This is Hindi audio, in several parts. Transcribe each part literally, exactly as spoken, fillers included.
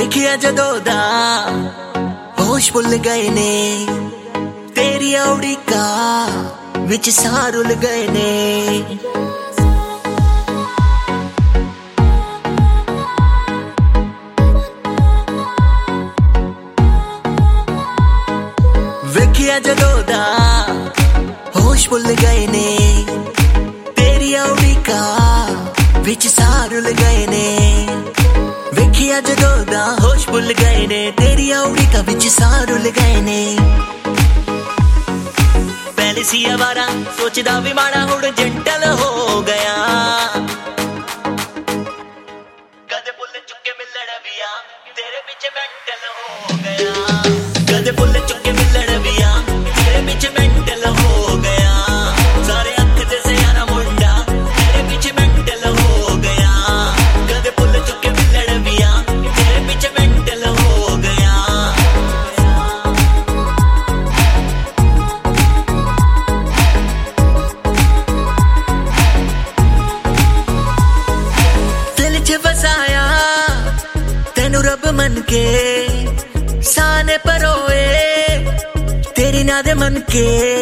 ਵੇਖਿਆ ਜਦੋਂ ਦਾ ਹੋਸ਼ ਭੁੱਲ ਗਏ ਨੇ ਤੇਰੀ ਔੜੀਕਾ ਵਿੱਚ ਸਾਹ ਰੁੱਲ ਗਏ ਨੇ ਵੇਖਿਆ ਜਦੋਂ ਦਾ ਹੋਸ਼ ਭੁੱਲ ਗਏ ਨੇ ਤੇਰੀ ਔੜੀਕਾ ਵਿੱਚ ਸਾਹ ਰੁੱਲ ਗਏ ਨੇ ਵੇਖਿਆ ਜਦੋਂ ਦਾ ਹੋਸ਼ ਭੁੱਲ ਗਏ ਨੇ ਤੇਰੀ ਔੜੀਕਾ ਵਿੱਚ ਸਾਹ ਰੁੱਲ ਗਏ ਨੇ ਪਹਿਲੇ ਸੀ ਅਵਾਰਾ ਸੋਚਦਾ ਵੀ ਮਾੜਾ ਹੁਣ ਜੰਟਲ ਹੋ ਗਿਆ ਕਦੇ ਭੁੱਲ ਚੁੱਕੇ ਮਿਲਣ ਵੀ ਆ ਤੇਰੇ ਵਿੱਚ ਮੈਂਟਲ ਹੋ ਗਿਆ ਕਦੇ ਭੁੱਲ ਚੁੱਕੇ ਮਿਲਣ ਵੀ ਆ ਤੇਰੇ ਵਿੱਚ ਮੈਂਟਲ ਹੋ ਗਿਆ ਸਾਰੇ ਅੱਖ ਤੇ ਸਿਆਣਾ ਮੁੰਡਾ ਤੇਰੇ ਵਿੱਚ ਮੈਂਟਲ ਹੋ ਗਿਆ ਕਦੇ ਭੁੱਲ ਚੁੱਕੇ ਮਿਲਣ ਵੀ ਆ ਤੇਰੇ ਵਿੱਚ ਮੈਂਟਲ ਹੋ ਗਿਆ ਦਿਲ 'ਚ ਵਸਾਇਆ ਤੈਨੂੰ ਰੱਬ ਮੰਨ ਕੇ ਸਾਨੇ ਪਰੋਏ तेरी ना दे मन के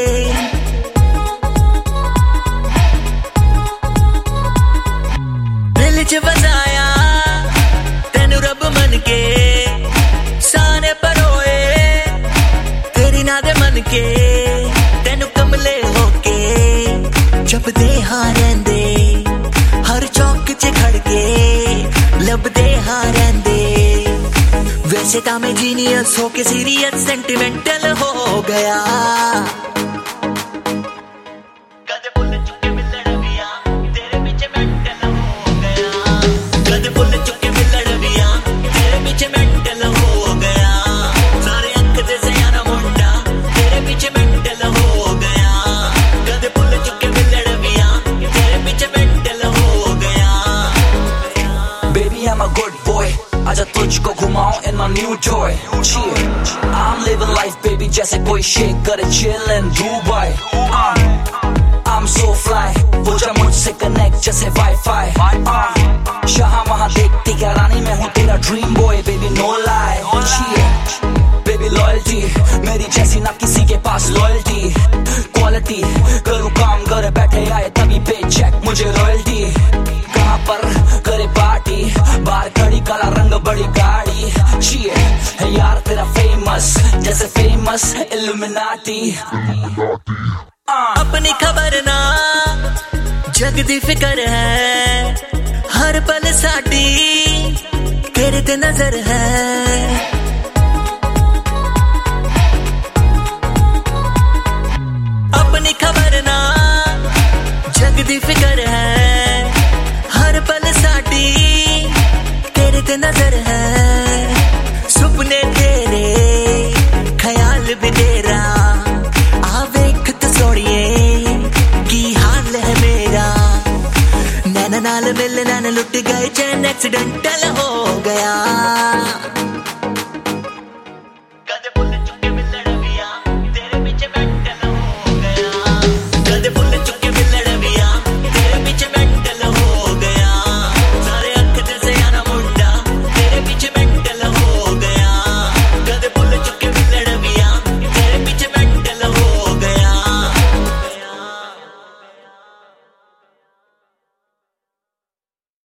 दिल च बसाया तेनू रब मन के साने परोए तेरी ना दे मन के तेनू कमले होके जपदे हाँ रहिंदे हर चौक च खड़ के लभदे हाँ रहिंदे वैसे ता मैं जीनियस होके सीरियस सेंटिमेंटल हो गया कदे भुल चुके मिलण भी आ तेरे विच मेंटल हो गया कदे भुल चुके मिलण भी आ तेरे विच मेंटल हो गया सारे अख दे सियाना मुंडा तेरे विच मेंटल हो गया कदे भुल चुके मिलण भी आ तेरे विच मेंटल हो गया Baby I'm a good boy आजा तुझको घुमाऊं in my new toy Chill, I'm living life baby जैसे कोई शेक करे chill in Dubai uh, I'm so fly वो जा मुझसे connect जैसे Wi-Fi uh, शाह वहाँ देखती क्या रानी मैं हूँ तेरा dream boy baby no lie Chill, baby loyalty मेरी जैसी ना किसी के पास loyalty Quality करूँ काम घर बैठे आए तभी paycheck मुझे royalty कहाँ पर करे पार्टी बाहर खड़ी काला रंग बड़ी गाड़ी चाहिए है यार तेरा फेमस जैसे फेमस इल्यूमिनाटी अपनी खबर ना जग दी फिकर है हर पल साडी तेरे ते नजर है अपनी खबर ना जग दी फिकर है हर पल साडी तेरे ते नजर है सुपने तेरे ख्याल भी तेरा आ वेख तो सोड़िए की हाल है मेरा नैना नाल मिलना न लुट गए चैन एक्सीडेंटल हो गया